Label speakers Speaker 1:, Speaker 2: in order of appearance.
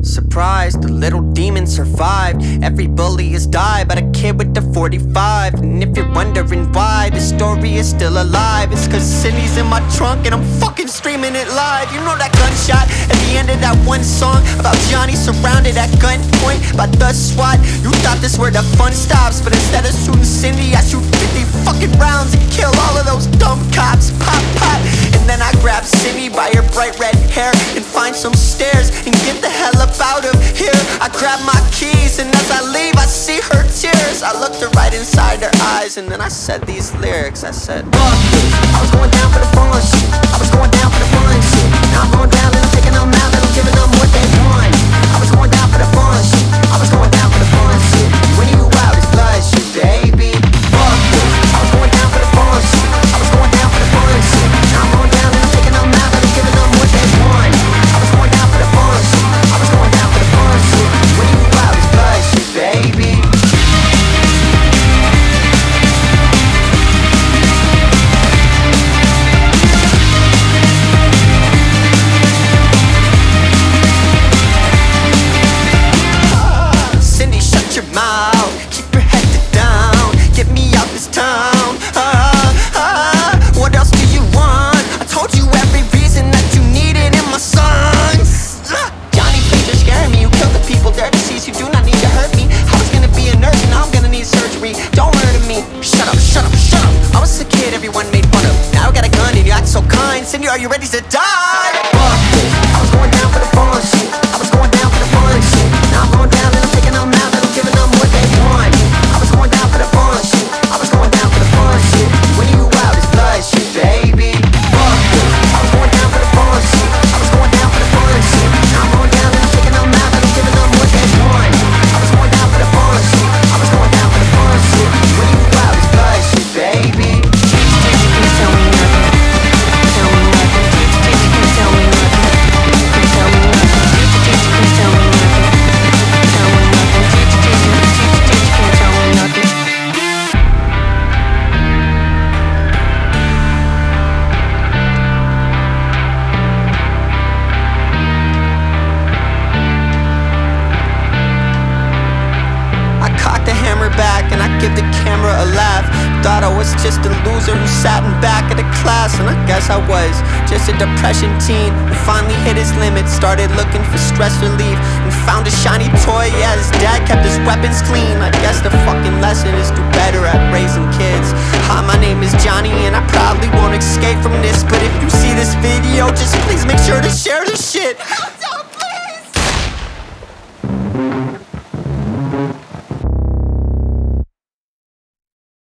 Speaker 1: Surprise, the little demon survived. Every bully has died, but a kid with the 45. And if you're wondering why the story is still alive, it's cause Cindy's in my trunk and I'm fucking streaming it live. You know that gunshot at the end of that one song about Johnny surrounded at gunpoint by the SWAT. You thought this where the fun stops, but instead of shooting Cindy, I shoot 50 fucking rounds and kill all of those dumb cops. Pop, pop. And then I grab Cindy by her bright red hair and find some stairs and get the hell up out of here. I grab my keys and as I leave I see her tears. I looked her right inside her eyes and then I said these lyrics. I said, fuck this. I was going down for the fun shit. I was going down for the fun shit. Now I'm going down and I'm taking them out and I'm giving them what they want. I was going down for the fun shit. I was going down for the fun shit. When you out it's blood shit, baby. Fuck this. I was going down for the fun shit. I was going down for the fun shit. Now I'm going down and I'm taking them out and I'm giving them what they want. I was going down for the fun shit. I was going down for the fun shit. When you out it's blood shit, baby. Mouth, keep your head down, get me out this town. What else do you want? I told you every reason that you needed in my songs. Johnny, please, you're scaring me. You killed the people, they're deceased. You do not need to hurt me. I was gonna be a nurse, now I'm gonna need surgery. Don't murder me. Shut up, shut up, shut up. I was a kid everyone made fun of. Now I got a gun and you act so kind. Cindy, are you ready to die? Fuck this. I was going down for the fun shit. I was going down for the fun shit. Now I'm going down and I'm taking them out and I'm giving them what they want. I was going down for the fun shit. I was going down for the fun shit. When you out it's blood shit, baby. Fuck this. I was going down for the fun shit. I was going down for the fun shit. Now I'm going down and I'm taking them out and I'm giving them what they want. I was going down for the fun shit. I was going down for the fun shit. When you out it's blood shit, baby. Back and I give the camera a laugh. Thought I was just a loser who sat in back of the class, and I guess I was just a depression teen who finally hit his limit, started looking for stress relief and found a shiny toy. Yeah, his dad kept his weapons clean. I guess the fucking lesson is do better at raising kids. Hi, my name is Johnny and I probably won't escape from this, but if you see this video, just please make sure to share this shit.